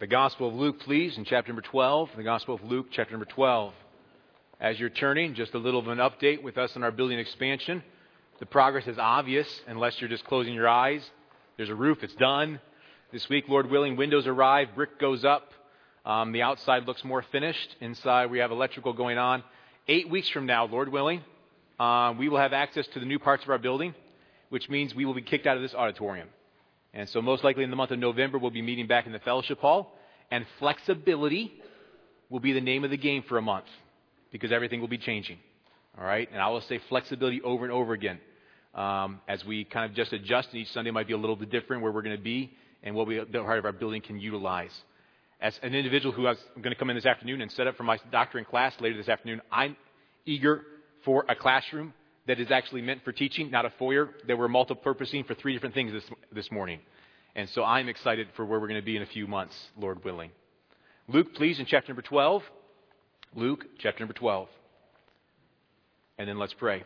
The Gospel of Luke, please, in chapter number 12. The Gospel of Luke, chapter number 12. As you're turning, just a little of an update with us on our building expansion. The progress is obvious unless you're just closing your eyes. There's a roof, it's done. This week, Lord willing, windows arrive, brick goes up. The outside looks more finished. Inside, we have electrical going on. 8 weeks from now, Lord willing, we will have access to the new parts of our building, which means we will be kicked out of this auditorium. And so most likely in the month of November, we'll be meeting back in the fellowship hall. And flexibility will be the name of the game for a month because everything will be changing. All right? And I will say flexibility over and over again as we kind of just adjust. And each Sunday might be a little bit different where we're going to be and what the part of our building can utilize. As an individual who is going to come in this afternoon and set up for my doctorate class later this afternoon, I'm eager for a classroom that is actually meant for teaching, not a foyer that we're multi-purposing for 3 different things this morning. And so I'm excited for where we're going to be in a few months, Lord willing. Luke, please, in chapter number 12. Luke, chapter number 12. And then let's pray.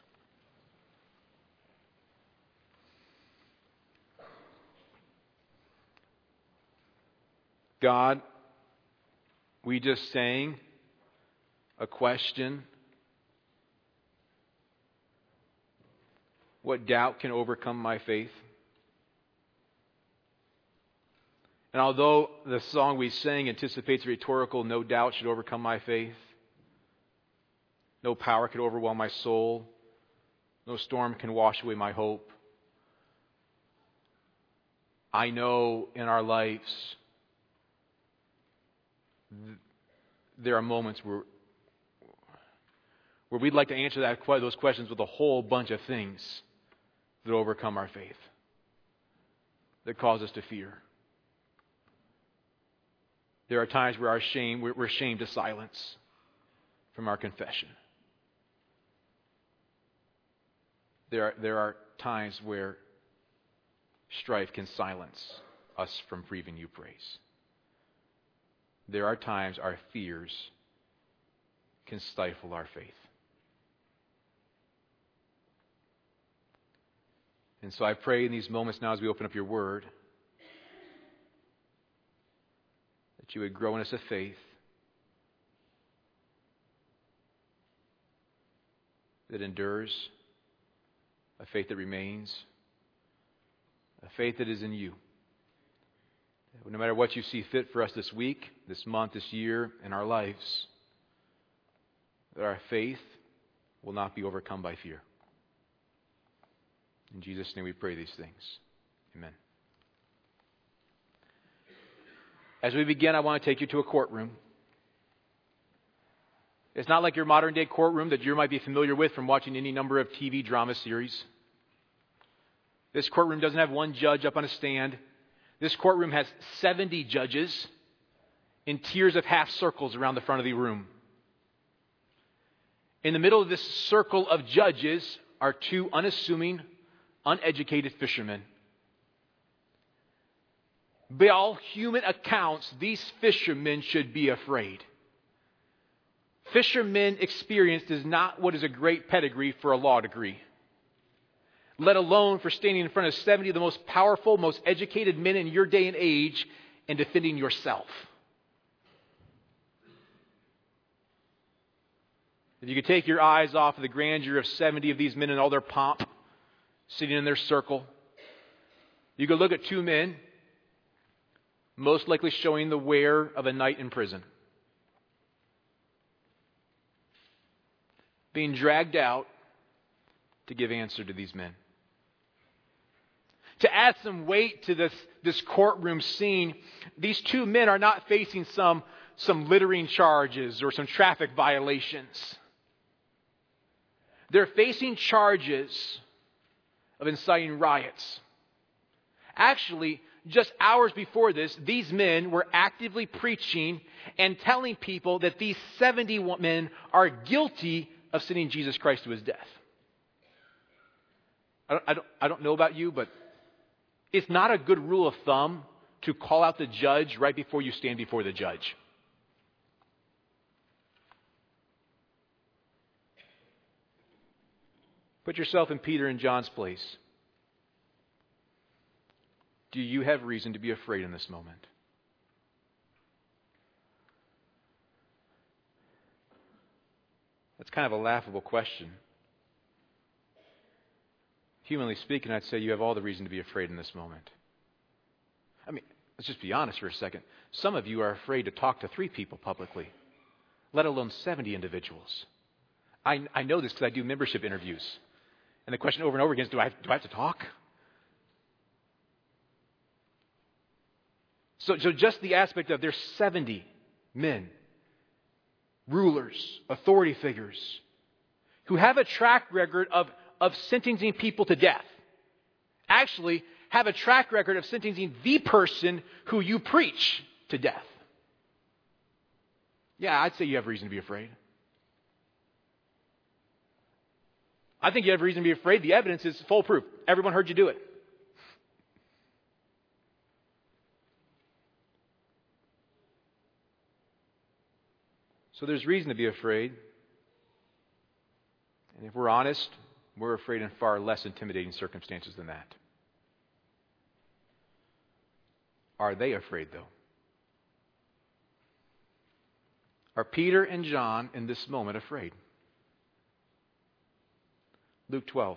God, we just sang a question. What doubt can overcome my faith? And although the song we sang anticipates rhetorical, no doubt should overcome my faith. No power could overwhelm my soul. No storm can wash away my hope. I know in our lives there are moments where we'd like to answer those questions with a whole bunch of things that overcome our faith, that cause us to fear. There are times where we're ashamed to silence from our confession. There are times where strife can silence us from breathing you praise. There are times our fears can stifle our faith. And so I pray in these moments now as we open up your word that you would grow in us a faith that endures, a faith that remains, a faith that is in you. No matter what you see fit for us this week, this month, this year, in our lives, that our faith will not be overcome by fear. In Jesus' name we pray these things. Amen. As we begin, I want to take you to a courtroom. It's not like your modern day courtroom that you might be familiar with from watching any number of TV drama series. This courtroom doesn't have one judge up on a stand. This courtroom has 70 judges in tiers of half circles around the front of the room. In the middle of this circle of judges are 2 unassuming, uneducated fishermen. By all human accounts, these fishermen should be afraid. Fishermen experience is not what is a great pedigree for a law degree, let alone for standing in front of 70 of the most powerful, most educated men in your day and age and defending yourself. If you could take your eyes off of the grandeur of 70 of these men and all their pomp, sitting in their circle, you could look at 2 men, most likely showing the wear of a night in prison, being dragged out to give answer to these men. To add some weight to this courtroom scene, these 2 men are not facing some littering charges or some traffic violations. They're facing charges of inciting riots. Actually, just hours before this, these men were actively preaching and telling people that these 70 men are guilty of sending Jesus Christ to his death. I don't know about you, but it's not a good rule of thumb to call out the judge right before you stand before the judge. Put yourself in Peter and John's place. Do you have reason to be afraid in this moment? That's kind of a laughable question. Humanly speaking, I'd say you have all the reason to be afraid in this moment. I mean, let's just be honest for a second. Some of you are afraid to talk to 3 people publicly, let alone 70 individuals. I know this because I do membership interviews. And the question over and over again is, do I have to talk? So just the aspect of there's 70 men, rulers, authority figures, who have a track record of sentencing people to death. Actually, have a track record of sentencing the person who you preach to death. Yeah, I'd say you have reason to be afraid. I think you have reason to be afraid. The evidence is foolproof. Everyone heard you do it. So there's reason to be afraid. And if we're honest, we're afraid in far less intimidating circumstances than that. Are they afraid, though? Are Peter and John in this moment afraid? Luke 12.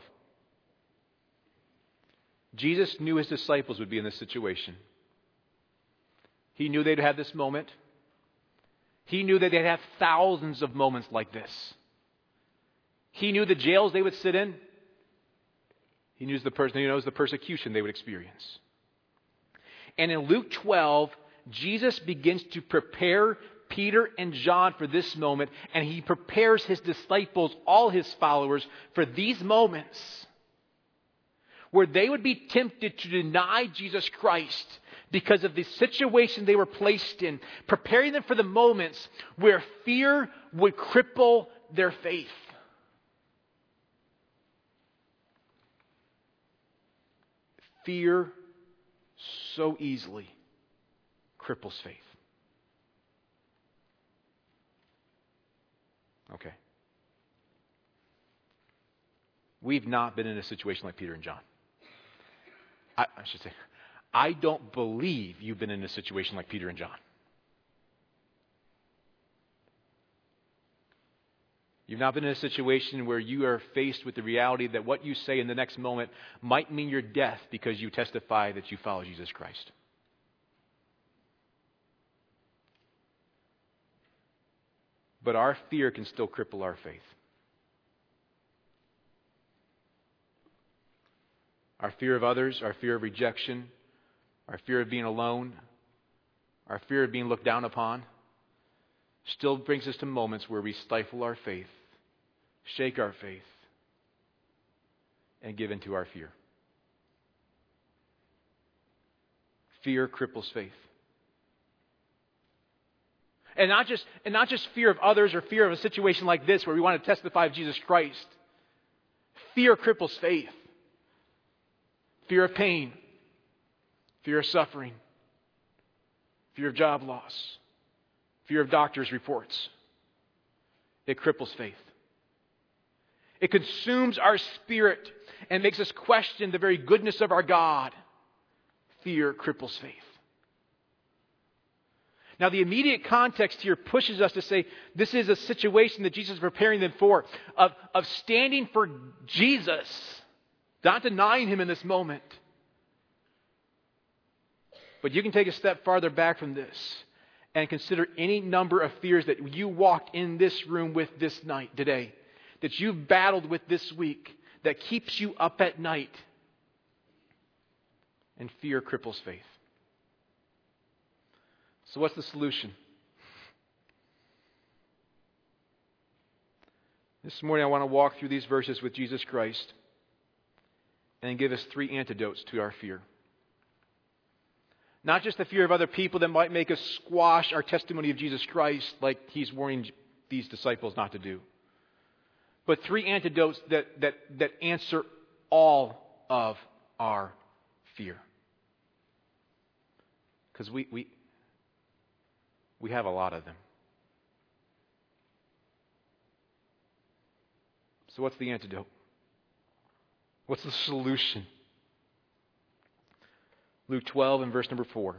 Jesus knew his disciples would be in this situation. He knew they'd have this moment. He knew that they'd have thousands of moments like this. He knew the jails they would sit in. He knows the persecution they would experience. And in Luke 12, Jesus begins to prepare Peter and John for this moment, and he prepares his disciples, all his followers, for these moments where they would be tempted to deny Jesus Christ because of the situation they were placed in, preparing them for the moments where fear would cripple their faith. Fear so easily cripples faith. Okay. We've not been in a situation like Peter and John. I should say, I don't believe you've been in a situation like Peter and John. You've not been in a situation where you are faced with the reality that what you say in the next moment might mean your death because you testify that you follow Jesus Christ. But our fear can still cripple our faith. Our fear of others, our fear of rejection, our fear of being alone, our fear of being looked down upon, still brings us to moments where we stifle our faith, shake our faith, and give in to our fear. Fear cripples faith. And not just fear of others or fear of a situation like this where we want to testify of Jesus Christ. Fear cripples faith. Fear of pain. Fear of suffering. Fear of job loss. Fear of doctors' reports. It cripples faith. It consumes our spirit and makes us question the very goodness of our God. Fear cripples faith. Now, the immediate context here pushes us to say this is a situation that Jesus is preparing them for, of standing for Jesus, not denying Him in this moment. But you can take a step farther back from this and consider any number of fears that you walked in this room with this night, today, that you've battled with this week, that keeps you up at night. And fear cripples faith. So what's the solution? This morning I want to walk through these verses with Jesus Christ and give us 3 antidotes to our fear. Not just the fear of other people that might make us squash our testimony of Jesus Christ like He's warning these disciples not to do. But 3 antidotes that answer all of our fear. Because we have a lot of them. So what's the antidote? What's the solution? Luke 12 and verse number 4.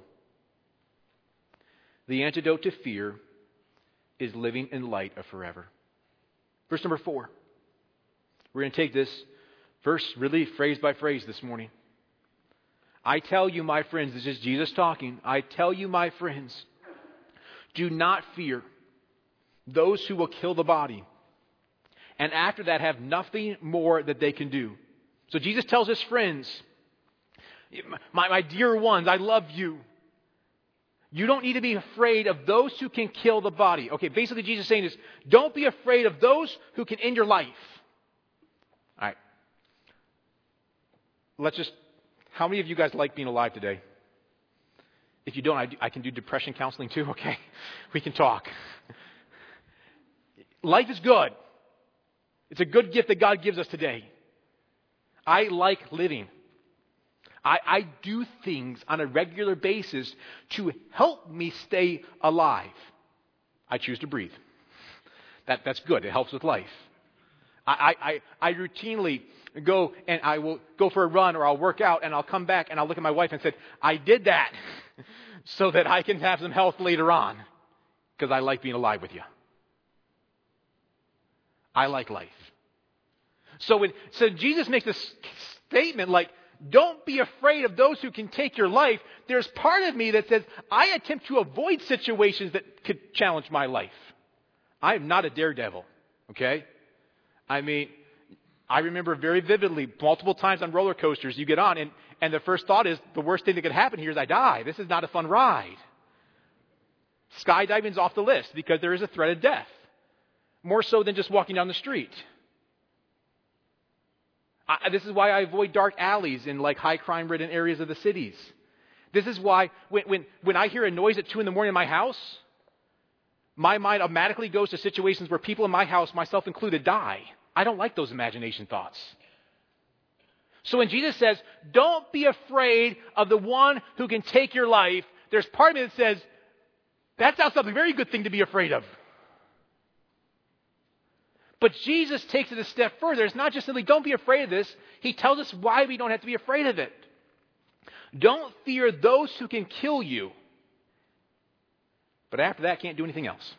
The antidote to fear is living in light of forever. Verse number 4. We're going to take this verse really phrase by phrase this morning. I tell you, my friends, this is Jesus talking. I tell you, my friends, do not fear those who will kill the body, and after that have nothing more that they can do. So Jesus tells his friends, my dear ones, I love you. You don't need to be afraid of those who can kill the body. Okay, basically Jesus is saying is, don't be afraid of those who can end your life. All right. How many of you guys like being alive today? If you don't, I can do depression counseling too, okay? We can talk. Life is good. It's a good gift that God gives us today. I like living. I do things on a regular basis to help me stay alive. I choose to breathe. That's good. It helps with life. I routinely go and I will go for a run or I'll work out and I'll come back and I'll look at my wife and say, I did that so that I can have some health later on because I like being alive with you. I like life. So Jesus makes this statement like, don't be afraid of those who can take your life. There's part of me that says, I attempt to avoid situations that could challenge my life. I am not a daredevil, okay? I mean, I remember very vividly multiple times on roller coasters you get on and the first thought is, the worst thing that could happen here is I die. This is not a fun ride. Skydiving's off the list because there is a threat of death. More so than just walking down the street. This is why I avoid dark alleys in like high crime ridden areas of the cities. This is why when I hear a noise at 2 a.m. in my house, my mind automatically goes to situations where people in my house, myself included, die. I don't like those imagination thoughts. So when Jesus says, don't be afraid of the one who can take your life, there's part of me that says, that sounds like a very good thing to be afraid of. But Jesus takes it a step further. It's not just simply, don't be afraid of this. He tells us why we don't have to be afraid of it. Don't fear those who can kill you. But after that, can't do anything else.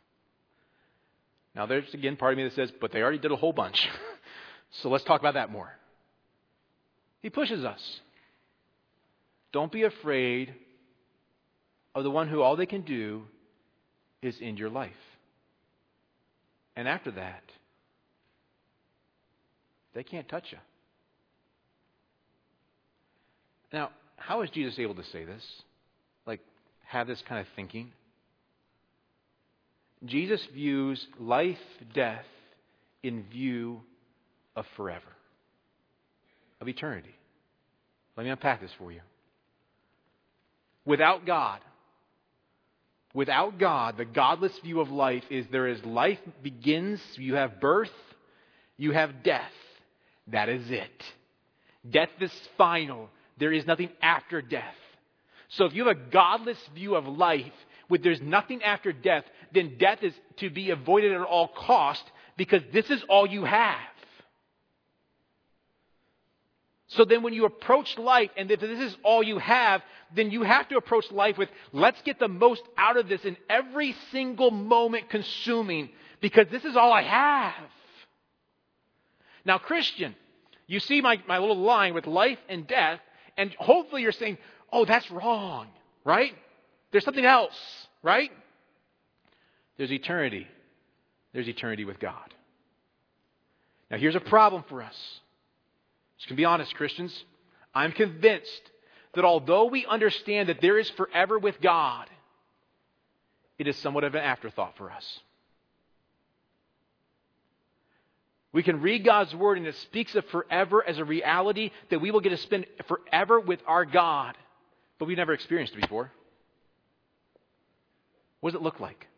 Now, there's again part of me that says, but they already did a whole bunch. So let's talk about that more. He pushes us. Don't be afraid of the one who all they can do is end your life. And after that, they can't touch you. Now, how is Jesus able to say this? Like, have this kind of thinking? Jesus views life, death in view of forever, of eternity. Let me unpack this for you. Without God, the godless view of life is there is life begins, you have birth, you have death. That is it. Death is final. There is nothing after death. So if you have a godless view of life, where there's nothing after death, then death is to be avoided at all cost because this is all you have. So then when you approach life, and if this is all you have, then you have to approach life with, let's get the most out of this in every single moment consuming, because this is all I have. Now, Christian, you see my little line with life and death, and hopefully you're saying, oh, that's wrong, right? There's something else, right? There's eternity. There's eternity with God. Now, here's a problem for us. Just to be honest, Christians, I'm convinced that although we understand that there is forever with God, it is somewhat of an afterthought for us. We can read God's Word and it speaks of forever as a reality that we will get to spend forever with our God, but we've never experienced it before. What does it look like?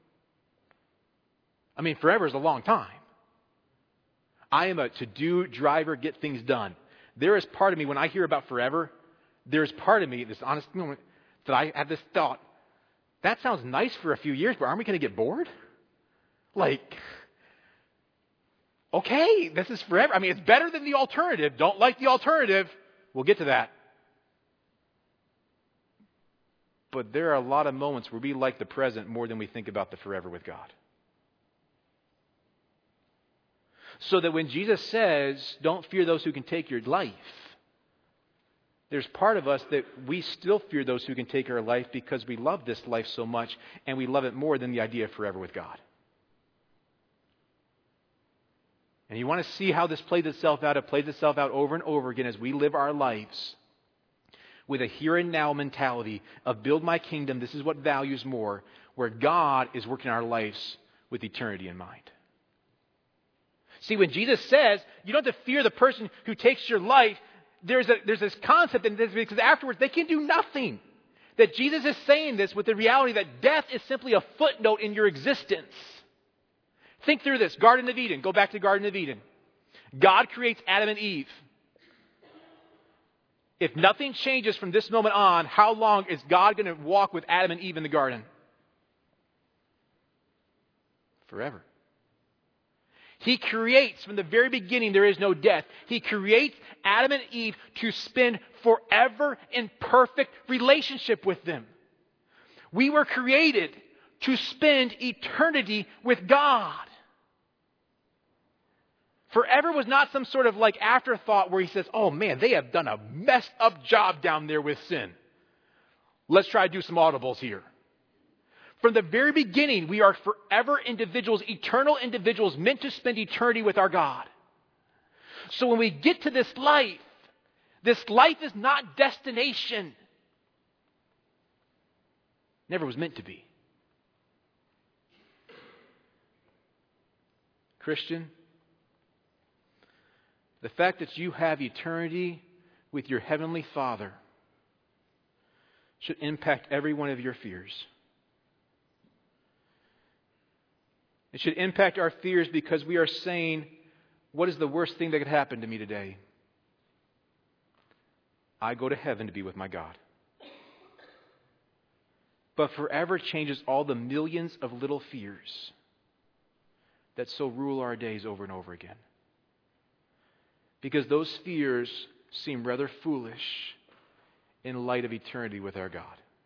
I mean, forever is a long time. I am a to-do driver, get things done. There is part of me, when I hear about forever, there's part of me, this honest moment, that I have this thought, that sounds nice for a few years, but aren't we going to get bored? Like, okay, this is forever. I mean, it's better than the alternative. Don't like the alternative. We'll get to that. But there are a lot of moments where we like the present more than we think about the forever with God. So that when Jesus says, don't fear those who can take your life, there's part of us that we still fear those who can take our life because we love this life so much and we love it more than the idea of forever with God. And you want to see how this plays itself out. It plays itself out over and over again as we live our lives with a here and now mentality of build my kingdom, this is what values more, where God is working our lives with eternity in mind. See, when Jesus says you don't have to fear the person who takes your life, there's this concept in this, because afterwards they can do nothing. That Jesus is saying this with the reality that death is simply a footnote in your existence. Think through this. Garden of Eden. Go back to the Garden of Eden. God creates Adam and Eve. If nothing changes from this moment on, how long is God going to walk with Adam and Eve in the garden? Forever. He creates, from the very beginning, there is no death. He creates Adam and Eve to spend forever in perfect relationship with them. We were created to spend eternity with God. Forever was not some sort of like afterthought where he says, oh man, they have done a messed up job down there with sin. Let's try to do some audibles here. From the very beginning, we are forever individuals, eternal individuals meant to spend eternity with our God. So when we get to this life is not destination. Never was meant to be. Christian, the fact that you have eternity with your Heavenly Father should impact every one of your fears. It should impact our fears because we are saying, what is the worst thing that could happen to me today? I go to heaven to be with my God. But forever changes all the millions of little fears that so rule our days over and over again. Because those fears seem rather foolish in light of eternity with our God.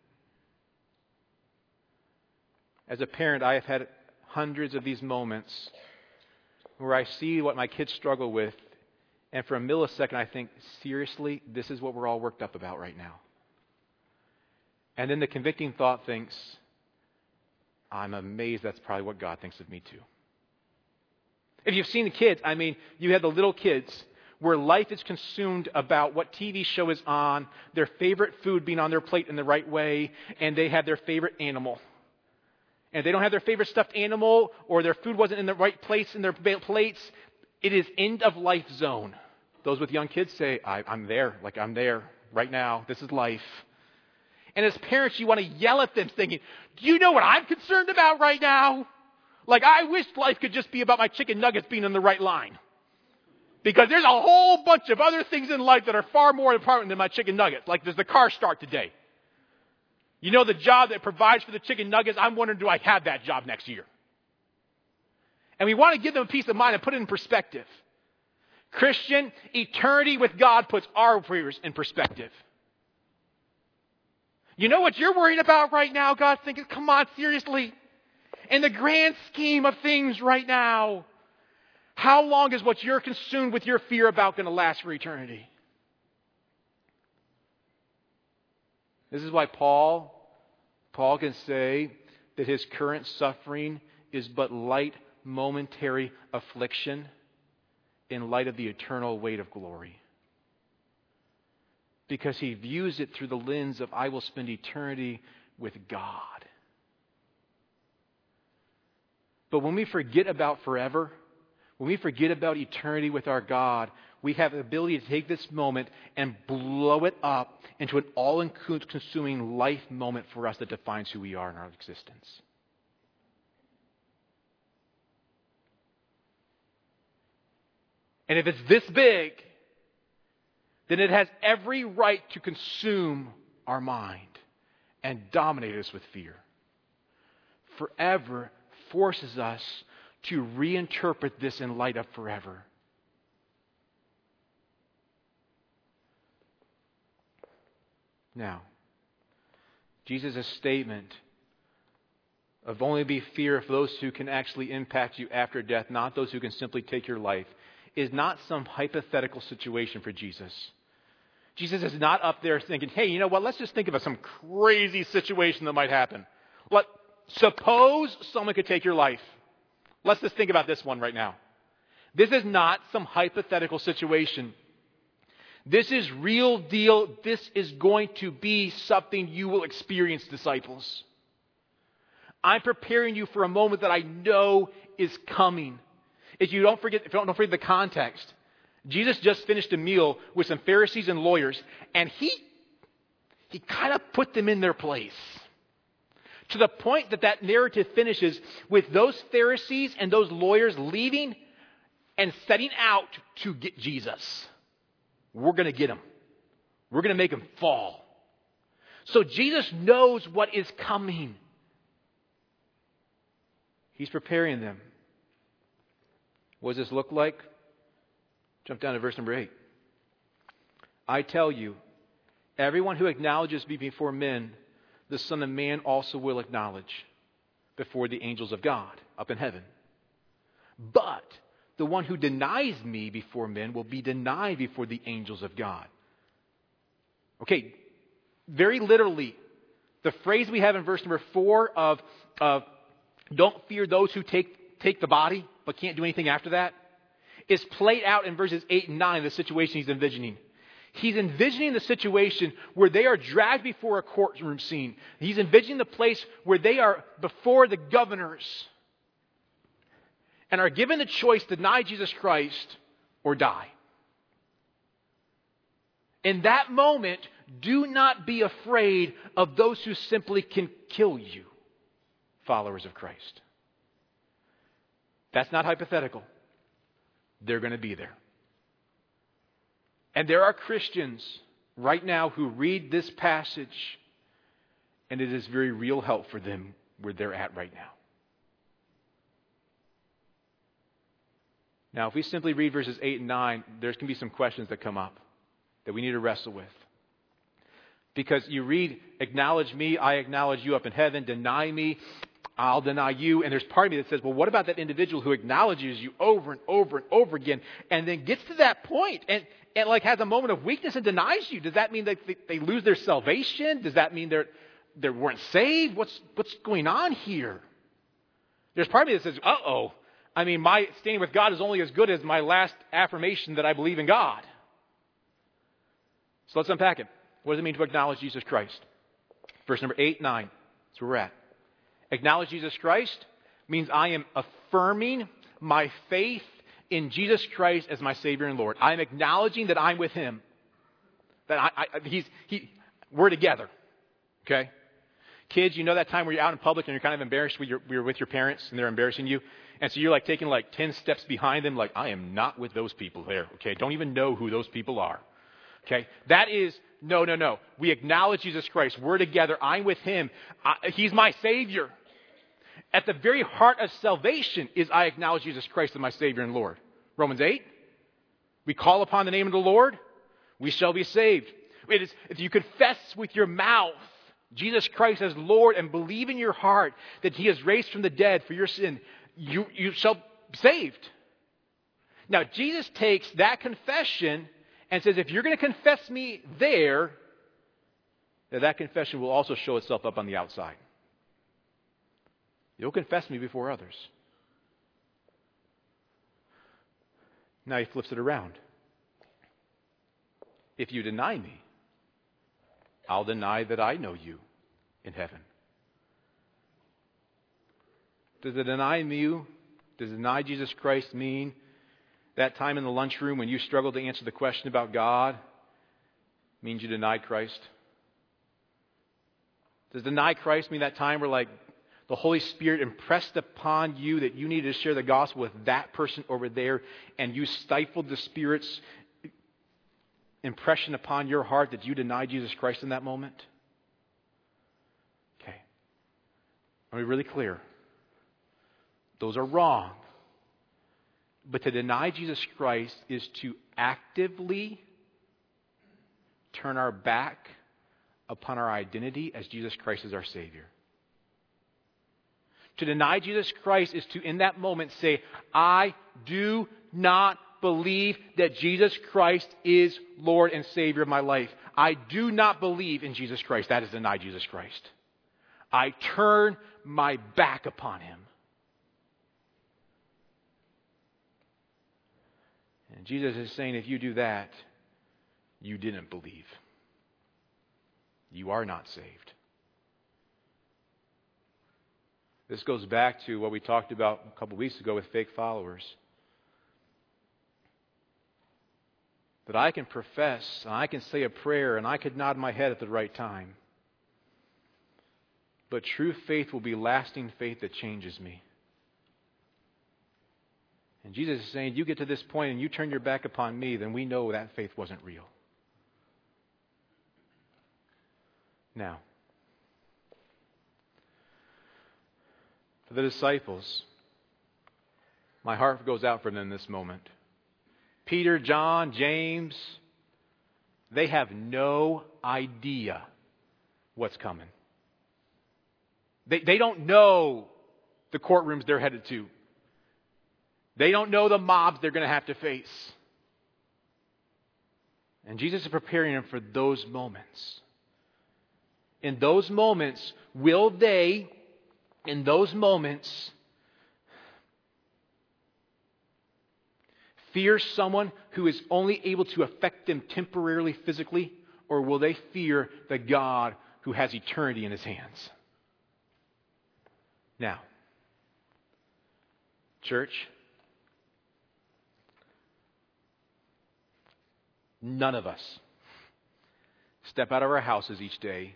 As a parent, I have had hundreds of these moments where I see what my kids struggle with, and for a millisecond I think, seriously, this is what we're all worked up about right now. And then the convicting thought thinks, I'm amazed that's probably what God thinks of me too. If you've seen the kids, you have the little kids where life is consumed about what TV show is on, their favorite food being on their plate in the right way, and they have their favorite animal. And if they don't have their favorite stuffed animal, or their food wasn't in the right place in their plates, it is end of life zone. Those with young kids say, I'm there right now. This is life. And as parents, you want to yell at them thinking, do you know what I'm concerned about right now? Like, I wish life could just be about my chicken nuggets being in the right line. Because there's a whole bunch of other things in life that are far more important than my chicken nuggets. Like, does the car start today? You know, the job that provides for the chicken nuggets, I'm wondering, do I have that job next year? And we want to give them a peace of mind and put it in perspective. Christian, eternity with God puts our fears in perspective. You know what you're worried about right now? God's thinking, come on, seriously. In the grand scheme of things right now, how long is what you're consumed with your fear about going to last for eternity? This is why Paul can say that his current suffering is but light, momentary affliction in light of the eternal weight of glory. Because he views it through the lens of, I will spend eternity with God. But when we forget about forever, when we forget about eternity with our God, we have the ability to take this moment and blow it up into an all-consuming life moment for us that defines who we are in our existence. And if it's this big, then it has every right to consume our mind and dominate us with fear. Forever forces us to reinterpret this in light of forever. Now, Jesus' statement of only be fear of those who can actually impact you after death, not those who can simply take your life, is not some hypothetical situation for Jesus. Jesus is not up there thinking, hey, you know what, let's just think of some crazy situation that might happen. Suppose someone could take your life. Let's just think about this one right now. This is not some hypothetical situation. This is real deal. This is going to be something you will experience, disciples. I'm preparing you for a moment that I know is coming. If you don't forget the context, Jesus just finished a meal with some Pharisees and lawyers, and he kind of put them in their place. To the point that narrative finishes with those Pharisees and those lawyers leaving and setting out to get Jesus. We're going to get him. We're going to make him fall. So Jesus knows what is coming. He's preparing them. What does this look like? Jump down to verse number 8. I tell you, everyone who acknowledges me before men, the Son of Man also will acknowledge before the angels of God up in heaven. But the one who denies me before men will be denied before the angels of God. Okay, very literally, the phrase we have in verse number 4 of don't fear those who take the body but can't do anything after that is played out in verses 8 and 9, the situation he's envisioning. He's envisioning the situation where they are dragged before a courtroom scene. He's envisioning the place where they are before the governors and are given the choice to deny Jesus Christ or die. In that moment, do not be afraid of those who simply can kill you, followers of Christ. That's not hypothetical. They're going to be there. And there are Christians right now who read this passage, and it is very real help for them where they're at right now. Now, if we simply read verses 8 and 9, there's going to be some questions that come up that we need to wrestle with. Because you read, acknowledge me, I acknowledge you up in heaven, deny me, I'll deny you. And there's part of me that says, well, what about that individual who acknowledges you over and over and over again and then gets to that point and like has a moment of weakness and denies you? Does that mean that they lose their salvation? Does that mean they weren't saved? What's going on here? There's part of me that says, uh-oh. I mean, my standing with God is only as good as my last affirmation that I believe in God. So let's unpack it. What does it mean to acknowledge Jesus Christ? Verse number 8, 9. That's where we're at. Acknowledge Jesus Christ means I am affirming my faith in Jesus Christ as my Savior and Lord. I'm acknowledging that I'm with Him. That we're together. Okay? Kids, you know that time where you're out in public and you're kind of embarrassed you're with your parents and they're embarrassing you? And so you're like taking like 10 steps behind them, like, I am not with those people there. Okay? Don't even know who those people are. Okay? That is, no. We acknowledge Jesus Christ. We're together. I'm with Him. He's my Savior. At the very heart of salvation is I acknowledge Jesus Christ as my Savior and Lord. Romans 8. We call upon the name of the Lord, we shall be saved. It is, if you confess with your mouth Jesus Christ as Lord and believe in your heart that He is raised from the dead for your sin, you shall be saved. Now, Jesus takes that confession and says, if you're going to confess me there, that confession will also show itself up on the outside. You'll confess me before others. Now He flips it around. If you deny me, I'll deny that I know you in heaven. Does it deny Jesus Christ mean that time in the lunchroom when you struggled to answer the question about God means you denied Christ? Does deny Christ mean that time where like the Holy Spirit impressed upon you that you needed to share the gospel with that person over there and you stifled the Spirit's impression upon your heart that you denied Jesus Christ in that moment? Okay. Let me be really clear. Those are wrong. But to deny Jesus Christ is to actively turn our back upon our identity as Jesus Christ is our Savior. To deny Jesus Christ is to, in that moment, say, I do not believe that Jesus Christ is Lord and Savior of my life. I do not believe in Jesus Christ. That is deny Jesus Christ. I turn my back upon him. And Jesus is saying, if you do that, you didn't believe. You are not saved. This goes back to what we talked about a couple weeks ago with fake followers. That I can profess, and I can say a prayer, and I could nod my head at the right time. But true faith will be lasting faith that changes me. And Jesus is saying, you get to this point and you turn your back upon me, then we know that faith wasn't real. Now, for the disciples, my heart goes out for them in this moment. Peter, John, James, they have no idea what's coming. They don't know the courtrooms they're headed to. They don't know the mobs they're going to have to face. And Jesus is preparing them for those moments. In those moments, will they, in those moments, fear someone who is only able to affect them temporarily, physically, or will they fear the God who has eternity in his hands? Now, church, none of us step out of our houses each day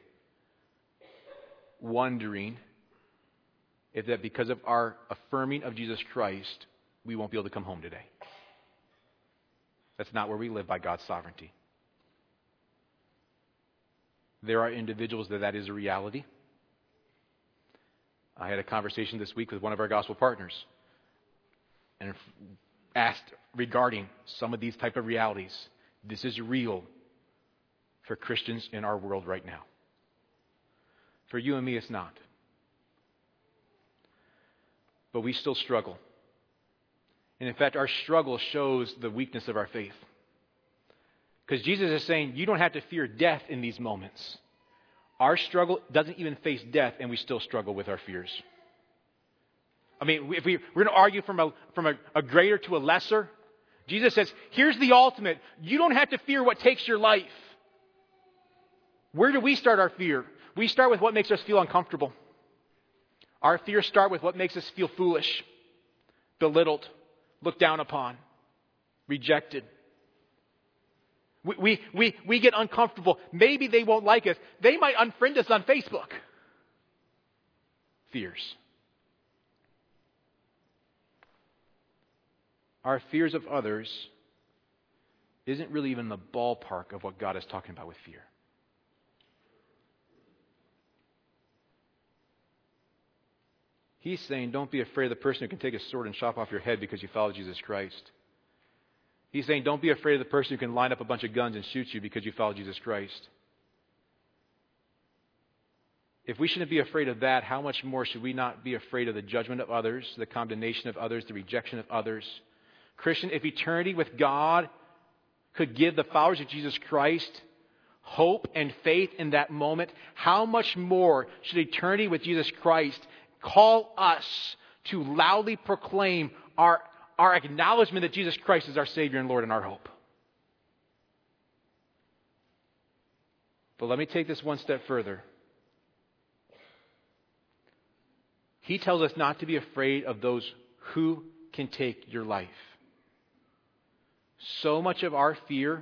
wondering if that because of our affirming of Jesus Christ, we won't be able to come home today. That's not where we live by God's sovereignty. There are individuals that is a reality. I had a conversation this week with one of our gospel partners and asked regarding some of these type of realities. This is real for Christians in our world right now. For you and me, it's not. But we still struggle. And in fact, our struggle shows the weakness of our faith. Because Jesus is saying, you don't have to fear death in these moments. Our struggle doesn't even face death, and we still struggle with our fears. I mean, if we're going to argue from a greater to a lesser, Jesus says, here's the ultimate. You don't have to fear what takes your life. Where do we start our fear? We start with what makes us feel uncomfortable. Our fears start with what makes us feel foolish, belittled, looked down upon, rejected. We get uncomfortable. Maybe they won't like us. They might unfriend us on Facebook. Fears. Our fears of others isn't really even the ballpark of what God is talking about with fear. He's saying, don't be afraid of the person who can take a sword and chop off your head because you follow Jesus Christ. He's saying, don't be afraid of the person who can line up a bunch of guns and shoot you because you follow Jesus Christ. If we shouldn't be afraid of that, how much more should we not be afraid of the judgment of others, the condemnation of others, the rejection of others? Christian, if eternity with God could give the followers of Jesus Christ hope and faith in that moment, how much more should eternity with Jesus Christ call us to loudly proclaim our acknowledgement that Jesus Christ is our Savior and Lord and our hope? But let me take this one step further. He tells us not to be afraid of those who can take your life. So much of our fear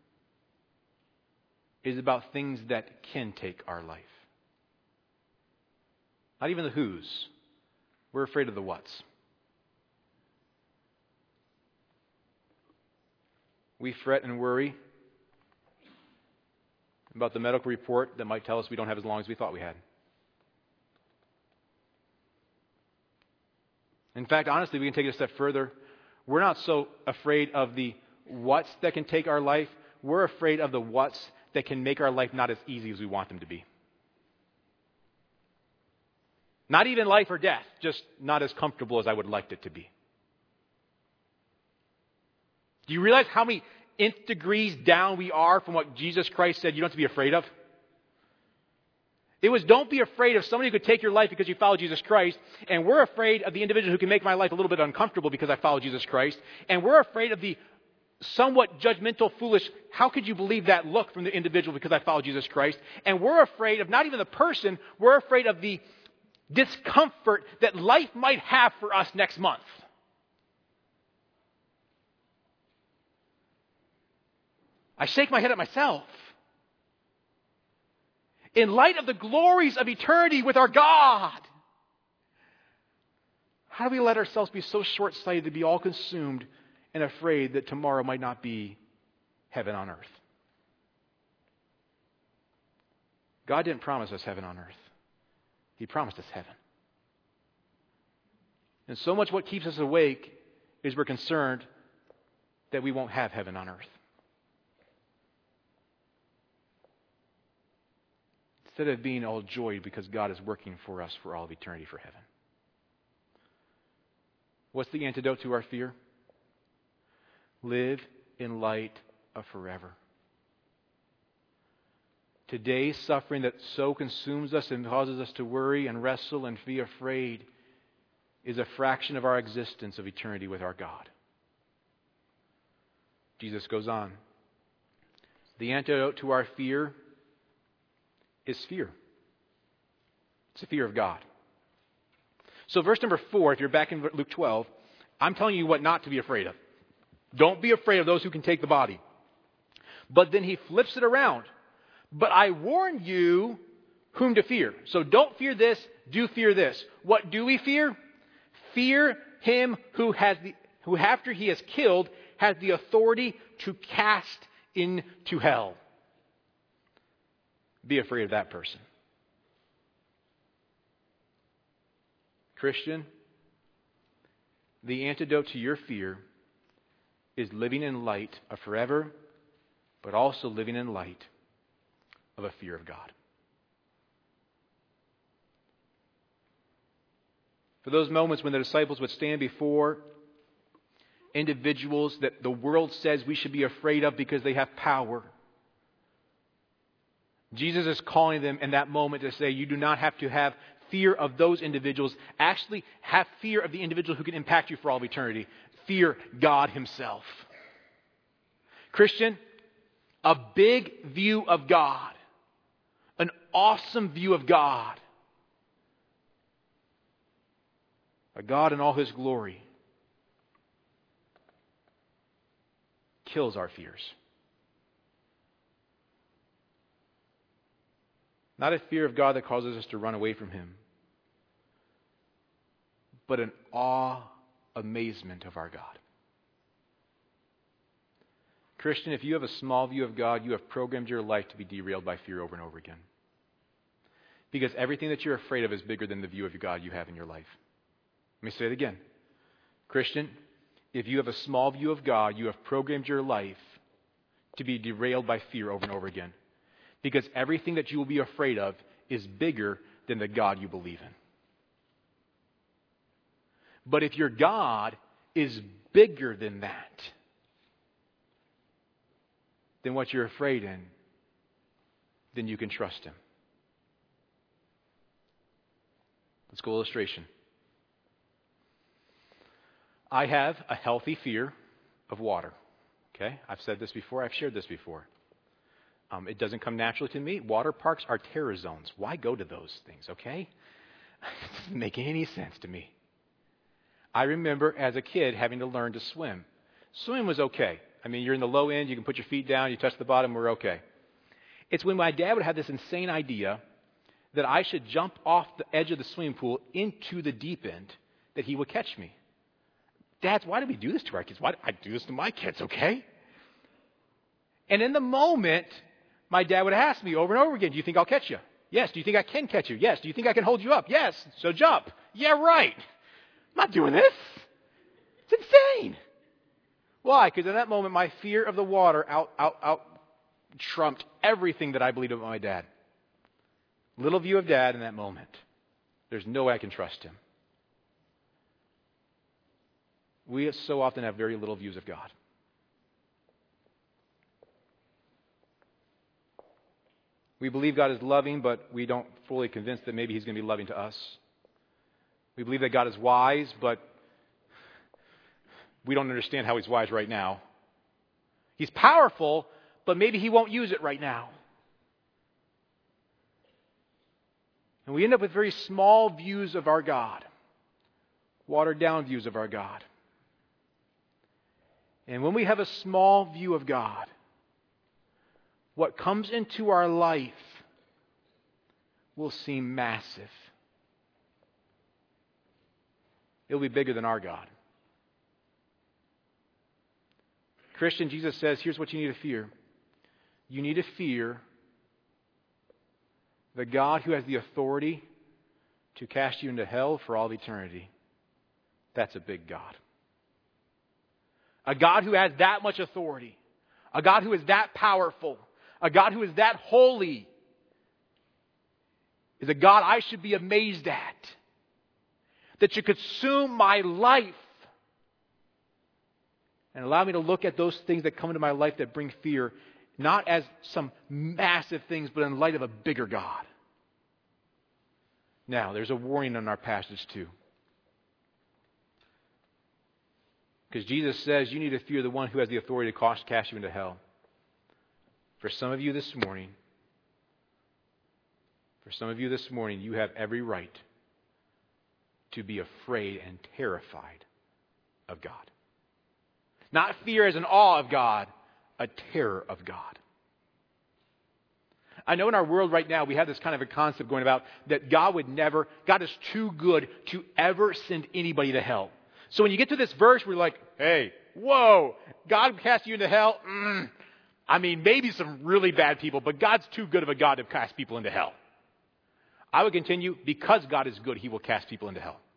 is about things that can take our life. Not even the who's. We're afraid of the what's. We fret and worry about the medical report that might tell us we don't have as long as we thought we had. In fact, honestly, we can take it a step further. We're not so afraid of the what's that can take our life. We're afraid of the what's that can make our life not as easy as we want them to be. Not even life or death, just not as comfortable as I would like it to be. Do you realize how many nth degrees down we are from what Jesus Christ said you don't have to be afraid of? It was, don't be afraid of somebody who could take your life because you follow Jesus Christ. And we're afraid of the individual who can make my life a little bit uncomfortable because I follow Jesus Christ. And we're afraid of the somewhat judgmental, foolish, how could you believe that look from the individual because I follow Jesus Christ? And we're afraid of not even the person, we're afraid of the discomfort that life might have for us next month. I shake my head at myself. In light of the glories of eternity with our God, how do we let ourselves be so short-sighted to be all consumed and afraid that tomorrow might not be heaven on earth? God didn't promise us heaven on earth. He promised us heaven. And so much what keeps us awake is we're concerned that we won't have heaven on earth. Instead of being all joyed because God is working for us for all of eternity for heaven. What's the antidote to our fear? Live in light of forever. Today's suffering that so consumes us and causes us to worry and wrestle and be afraid is a fraction of our existence of eternity with our God. Jesus goes on. The antidote to our fear is fear. It's the fear of God. So verse number 4, if you're back in Luke 12, I'm telling you what not to be afraid of. Don't be afraid of those who can take the body. But then he flips it around. But I warn you whom to fear. So don't fear this, do fear this. What do we fear? Fear him who after he is killed has the authority to cast into hell. Be afraid of that person. Christian, the antidote to your fear is living in light of forever, but also living in light of a fear of God. For those moments when the disciples would stand before individuals that the world says we should be afraid of because they have power, Jesus is calling them in that moment to say, you do not have to have fear of those individuals. Actually, have fear of the individual who can impact you for all of eternity. Fear God Himself. Christian, a big view of God, an awesome view of God, a God in all His glory, kills our fears. Not a fear of God that causes us to run away from Him, but an awe, amazement of our God. Christian, if you have a small view of God, you have programmed your life to be derailed by fear over and over again. Because everything that you're afraid of is bigger than the view of God you have in your life. Let me say it again. Christian, if you have a small view of God, you have programmed your life to be derailed by fear over and over again. Because everything that you will be afraid of is bigger than the God you believe in. But if your God is bigger than that, than what you're afraid in, then you can trust Him. Let's go illustration. I have a healthy fear of water. Okay? I've said this before. I've shared this before. It doesn't come naturally to me. Water parks are terror zones. Why go to those things, okay? It doesn't make any sense to me. I remember as a kid having to learn to swim. Swimming was okay. I mean, you're in the low end, you can put your feet down, you touch the bottom, we're okay. It's when my dad would have this insane idea that I should jump off the edge of the swimming pool into the deep end that he would catch me. Dads, why do we do this to our kids? Why do I do this to my kids, okay? And in the moment, my dad would ask me over and over again, do you think I'll catch you? Yes. Do you think I can catch you? Yes. Do you think I can hold you up? Yes. So jump. Yeah, right. I'm not doing this. It's insane. Why? Because in that moment, my fear of the water out trumped everything that I believed about my dad. Little view of dad in that moment. There's no way I can trust him. We so often have very little views of God. We believe God is loving, but we don't fully convinced that maybe he's going to be loving to us. We believe that God is wise, but we don't understand how he's wise right now. He's powerful, but maybe he won't use it right now. And we end up with very small views of our God, watered down views of our God. And when we have a small view of God, what comes into our life will seem massive. It'll be bigger than our God. Christian, Jesus says, here's what you need to fear. You need to fear the God who has the authority to cast you into hell for all eternity. That's a big God. A God who has that much authority. A God who is that powerful. A God who is that holy is a God I should be amazed at. That should consume my life and allow me to look at those things that come into my life that bring fear, not as some massive things, but in light of a bigger God. Now, there's a warning in our passage too. Because Jesus says you need to fear the one who has the authority to cast you into hell. For some of you this morning, you have every right to be afraid and terrified of God. Not fear as an awe of God, a terror of God. I know in our world right now we have this kind of a concept going about that God is too good to ever send anybody to hell. So when you get to this verse, we're like, hey, whoa, God cast you into hell? Maybe some really bad people, but God's too good of a God to cast people into hell. I would continue, because God is good, he will cast people into hell.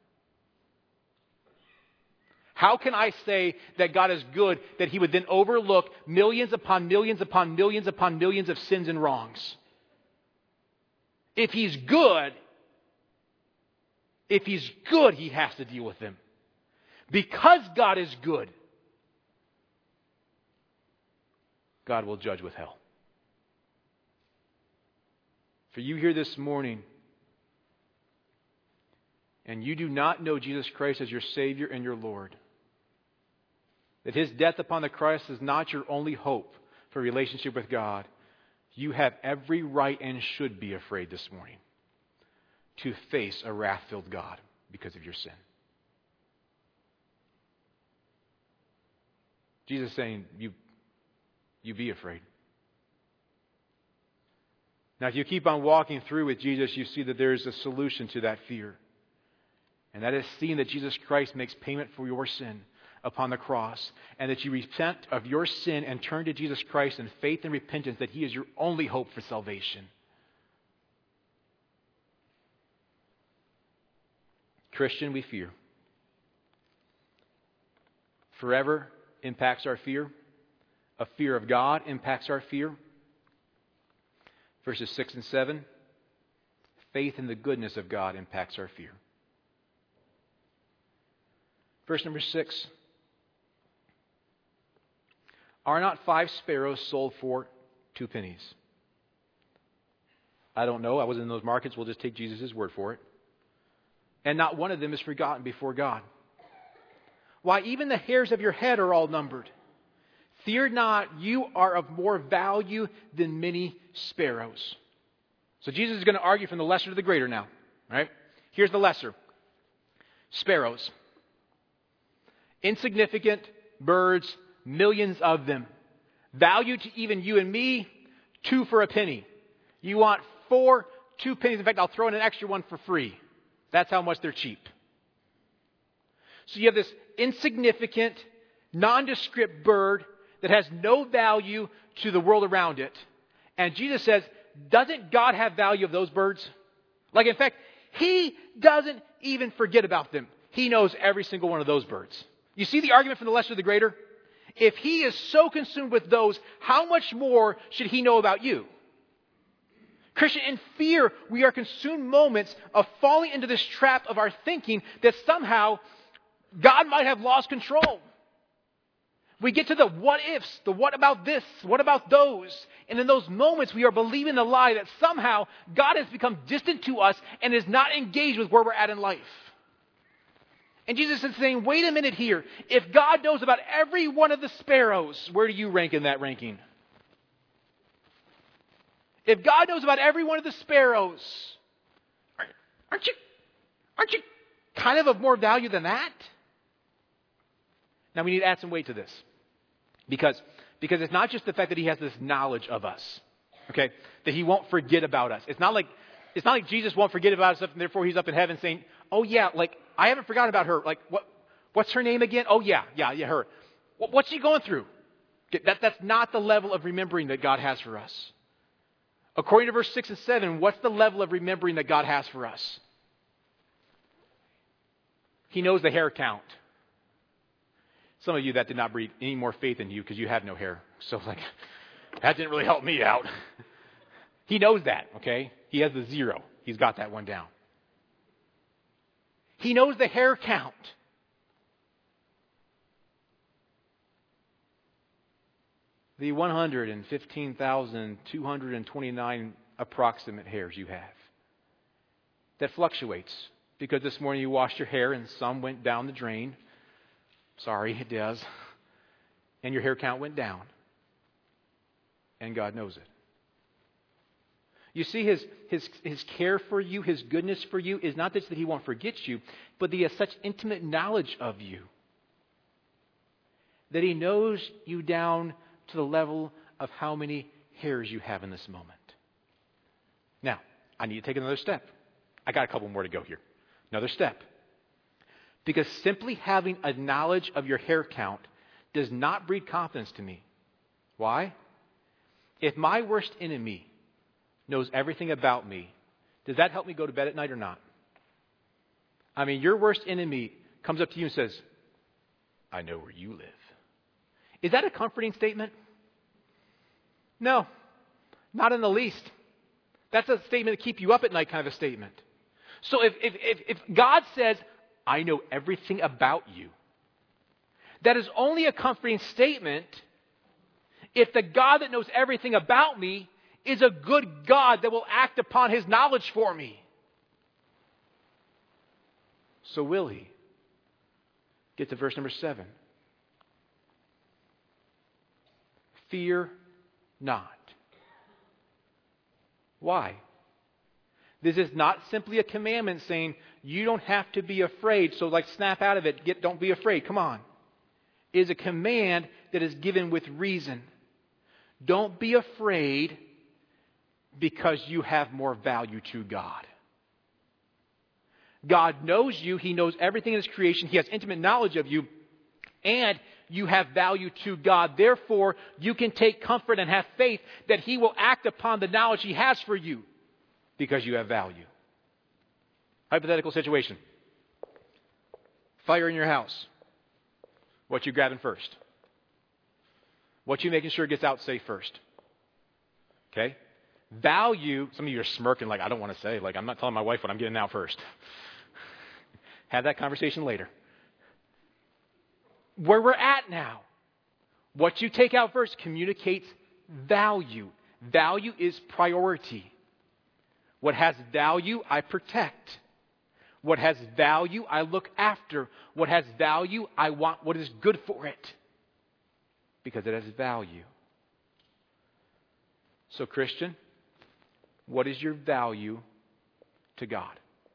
How can I say that God is good that he would then overlook millions upon millions upon millions upon millions of sins and wrongs? If he's good, he has to deal with them. Because God is good, God will judge with hell. For you here this morning, and you do not know Jesus Christ as your Savior and your Lord, that his death upon the cross is not your only hope for a relationship with God, you have every right and should be afraid this morning to face a wrath-filled God because of your sin. Jesus is saying, you be afraid. Now, if you keep on walking through with Jesus, you see that there is a solution to that fear. And that is seeing that Jesus Christ makes payment for your sin upon the cross, and that you repent of your sin and turn to Jesus Christ in faith and repentance, that he is your only hope for salvation. Christian, we fear. Forever impacts our fear. A fear of God impacts our fear. Verses 6 and 7. Faith in the goodness of God impacts our fear. Verse number 6. Are not 5 sparrows sold for 2 pennies? I don't know. I wasn't in those markets. We'll just take Jesus' word for it. And not one of them is forgotten before God. Why, even the hairs of your head are all numbered. Fear not, you are of more value than many sparrows. So Jesus is going to argue from the lesser to the greater now. Right? Here's the lesser. Sparrows. Insignificant birds, millions of them. Value to even you and me, 2 for a penny. You want 4, 2 pennies. In fact, I'll throw in an extra one for free. That's how much they're cheap. So you have this insignificant, nondescript bird that has no value to the world around it. And Jesus says, doesn't God have value of those birds? Like, in fact, he doesn't even forget about them. He knows every single one of those birds. You see the argument from the lesser to the greater? If he is so consumed with those, how much more should he know about you? Christian, in fear, we are consumed moments of falling into this trap of our thinking that somehow God might have lost control. We get to the what ifs, the what about this, what about those. And in those moments, we are believing the lie that somehow God has become distant to us and is not engaged with where we're at in life. And Jesus is saying, wait a minute here. If God knows about every one of the sparrows, where do you rank in that ranking? If God knows about every one of the sparrows, aren't you kind of more value than that? Now we need to add some weight to this. Because it's not just the fact that he has this knowledge of us, okay? That he won't forget about us. It's not like Jesus won't forget about us and therefore he's up in heaven saying, oh yeah, like I haven't forgotten about her. Like what's her name again? Oh yeah, her. What's she going through? That's not the level of remembering that God has for us. According to verse 6 and 7, what's the level of remembering that God has for us? He knows the hair count. Some of you, that did not breed any more faith in you because you have no hair. So that didn't really help me out. He knows that, okay? He has the 0. He's got that one down. He knows the hair count. The 115,229 approximate hairs you have. That fluctuates because this morning you washed your hair and some went down the drain. Sorry, it does. And your hair count went down. And God knows it. You see, his care for you, his goodness for you is not just that he won't forget you, but he has such intimate knowledge of you that he knows you down to the level of how many hairs you have in this moment. Now, I need to take another step. I got a couple more to go here. Another step. Because simply having a knowledge of your hair count does not breed confidence to me. Why? If my worst enemy knows everything about me, does that help me go to bed at night or not? I mean, your worst enemy comes up to you and says, I know where you live. Is that a comforting statement? No, not in the least. That's a statement to keep you up at night kind of a statement. So if God says, I know everything about you, that is only a comforting statement if the God that knows everything about me is a good God that will act upon his knowledge for me. So will he? Get to verse number 7. Fear not. Why? This is not simply a commandment saying you don't have to be afraid, so snap out of it, don't be afraid, come on. It is a command that is given with reason. Don't be afraid because you have more value to God. God knows you, he knows everything in his creation, he has intimate knowledge of you, and you have value to God. Therefore, you can take comfort and have faith that he will act upon the knowledge he has for you because you have value. Hypothetical situation. Fire in your house. What you grabbing first? What you making sure gets out safe first? Okay? Value, some of you are smirking I don't want to say. I'm not telling my wife what I'm getting out first. Have that conversation later. Where we're at now, what you take out first communicates value. Value is priority. What has value, I protect. What has value, I look after. What has value, I want what is good for it. Because it has value. So, Christian, what is your value to God?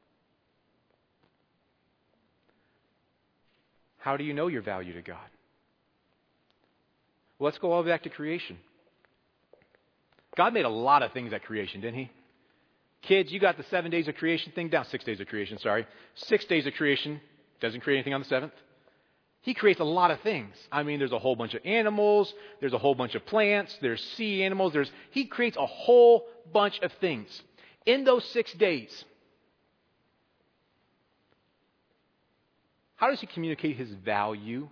How do you know your value to God? Well, let's go all the way back to creation. God made a lot of things at creation, didn't he? Kids, you got the 7 days of creation thing down. 6 days of creation, sorry. 6 days of creation. Doesn't create anything on the 7th. He creates a lot of things. I mean, there's a whole bunch of animals. There's a whole bunch of plants. There's sea animals. He creates a whole bunch of things. In those 6 days, how does he communicate his value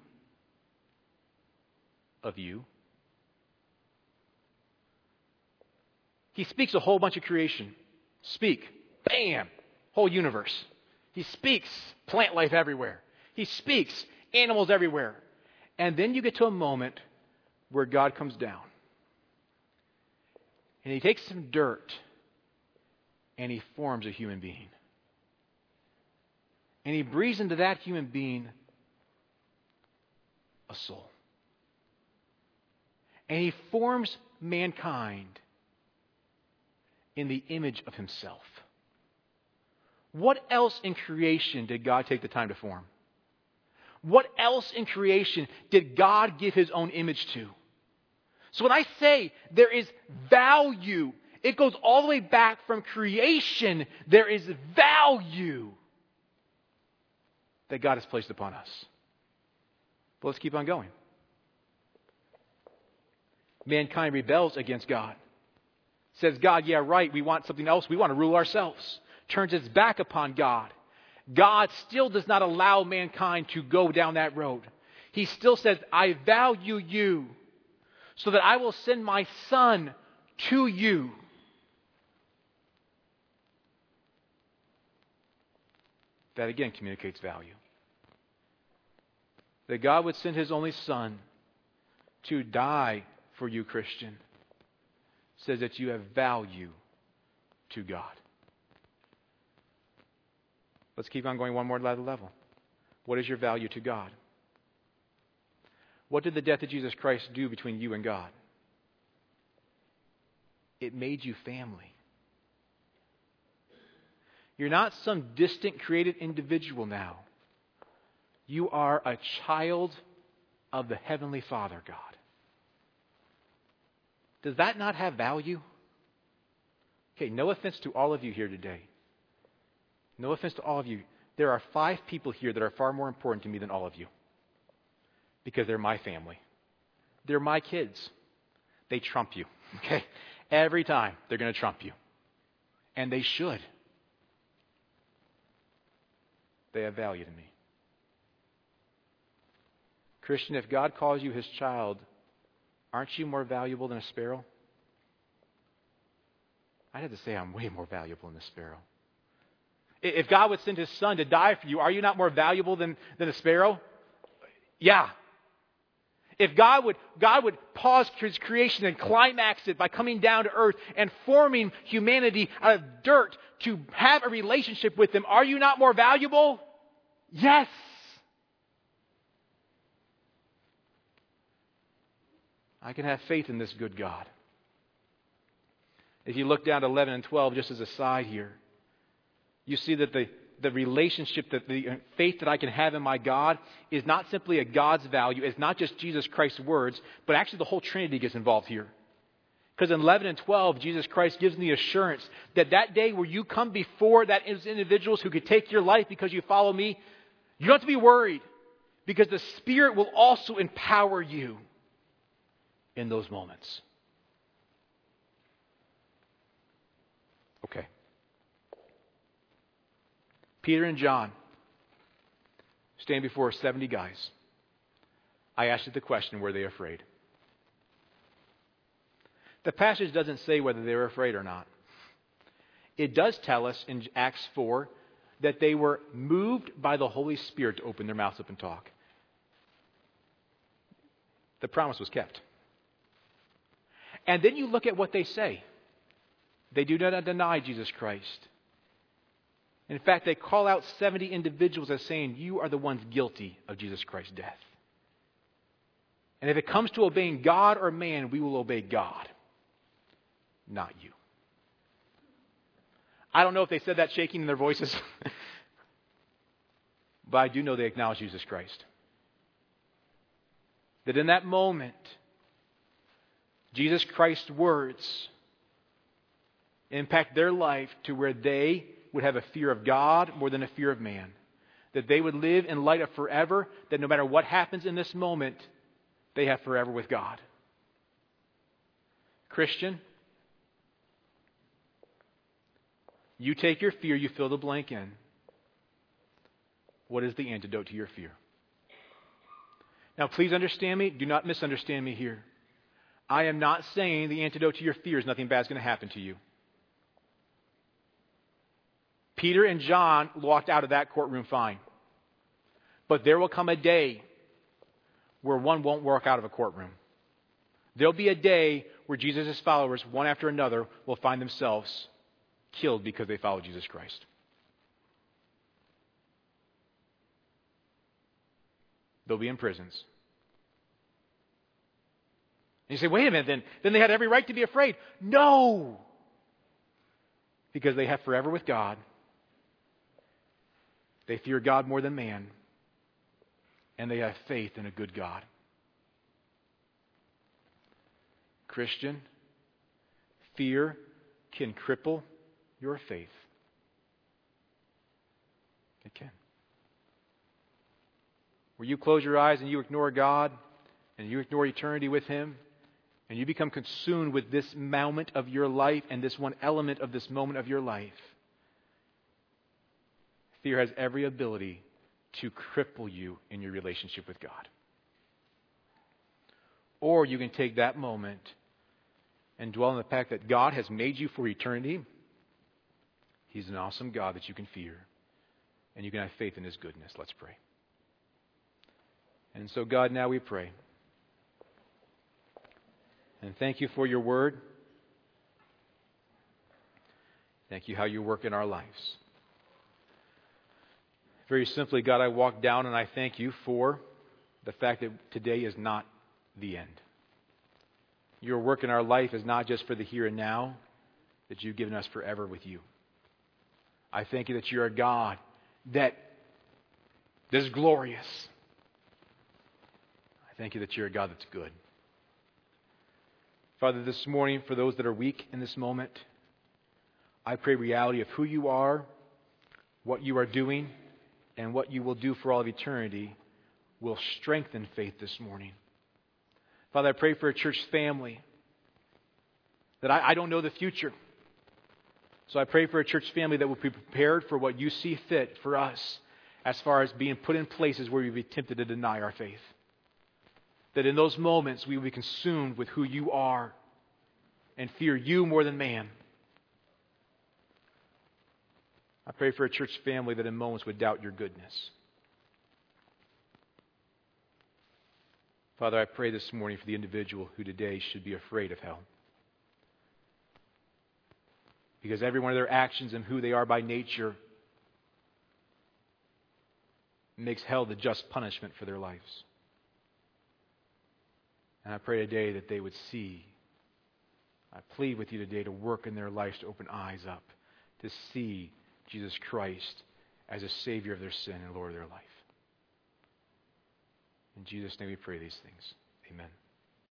of you? He speaks a whole bunch of creation. Speak. Bam! Whole universe. He speaks plant life everywhere. He speaks animals everywhere. And then you get to a moment where God comes down. And He takes some dirt and He forms a human being. And He breathes into that human being a soul. And He forms mankind in the image of Himself. What else in creation did God take the time to form? What else in creation did God give His own image to? So when I say there is value, it goes all the way back from creation. There is value that God has placed upon us. But let's keep on going. Mankind rebels against God. Says, God, yeah, right, we want something else. We want to rule ourselves. Turns its back upon God. God still does not allow mankind to go down that road. He still says, I value you so that I will send my Son to you. That again communicates value. That God would send His only Son to die for you, Christian, says that you have value to God. Let's keep on going one more level. What is your value to God? What did the death of Jesus Christ do between you and God? It made you family. You're not some distant created individual now. You are a child of the Heavenly Father, God. Does that not have value? Okay, no offense to all of you here today. No offense to all of you. There are 5 people here that are far more important to me than all of you. Because they're my family. They're my kids. They trump you. Okay? Every time they're going to trump you. And they should. They have value to me. Christian, if God calls you His child, aren't you more valuable than a sparrow? I'd have to say I'm way more valuable than a sparrow. If God would send His Son to die for you, are you not more valuable than a sparrow? Yeah. If God would pause His creation and climax it by coming down to earth and forming humanity out of dirt to have a relationship with Him, are you not more valuable? Yes. I can have faith in this good God. If you look down to 11 and 12, just as a side here, you see that the relationship, that the faith that I can have in my God is not simply a God's value. It's not just Jesus Christ's words, but actually the whole Trinity gets involved here. Because in 11 and 12, Jesus Christ gives me the assurance that that day where you come before those individuals who could take your life because you follow me, you don't have to be worried, because the Spirit will also empower you in those moments. Okay. Peter and John stand before 70 guys. I asked you the question, were they afraid? The passage doesn't say whether they were afraid or not. It does tell us in Acts 4 that they were moved by the Holy Spirit to open their mouths up and talk. The promise was kept. And then you look at what they say. They do not deny Jesus Christ. In fact, they call out 70 individuals as saying, you are the ones guilty of Jesus Christ's death. And if it comes to obeying God or man, we will obey God, not you. I don't know if they said that shaking in their voices, but I do know they acknowledge Jesus Christ. That in that moment, Jesus Christ's words impact their life to where they would have a fear of God more than a fear of man. That they would live in light of forever, that no matter what happens in this moment, they have forever with God. Christian, you take your fear, you fill the blank in. What is the antidote to your fear? Now, please understand me. Do not misunderstand me here. I am not saying the antidote to your fear is nothing bad is going to happen to you. Peter and John walked out of that courtroom fine. But there will come a day where one won't walk out of a courtroom. There'll be a day where Jesus' followers, one after another, will find themselves killed because they follow Jesus Christ. They'll be in prisons. And you say, wait a minute, then they had every right to be afraid. No! Because they have forever with God. They fear God more than man. And they have faith in a good God. Christian, fear can cripple your faith. It can. Where you close your eyes and you ignore God, and you ignore eternity with Him, and you become consumed with this moment of your life and this one element of this moment of your life, fear has every ability to cripple you in your relationship with God. Or you can take that moment and dwell on the fact that God has made you for eternity. He's an awesome God that you can fear. And you can have faith in His goodness. Let's pray. And so, God, now we pray. And thank you for your word. Thank you how you work in our lives. Very simply, God, I walk down and I thank you for the fact that today is not the end. Your work in our life is not just for the here and now, that you've given us forever with you. I thank you that you're a God that is glorious. I thank you that you're a God that's good. Father, this morning, for those that are weak in this moment, I pray reality of who you are, what you are doing, and what you will do for all of eternity will strengthen faith this morning. Father, I pray for a church family that I don't know the future. So I pray for a church family that will be prepared for what you see fit for us as far as being put in places where we would be tempted to deny our faith. That in those moments we will be consumed with who you are and fear you more than man. I pray for a church family that in moments would doubt your goodness. Father, I pray this morning for the individual who today should be afraid of hell. Because every one of their actions and who they are by nature makes hell the just punishment for their lives. And I pray today that they would see. I plead with you today to work in their lives to open eyes up, to see Jesus Christ as a Savior of their sin and Lord of their life. In Jesus' name we pray these things. Amen.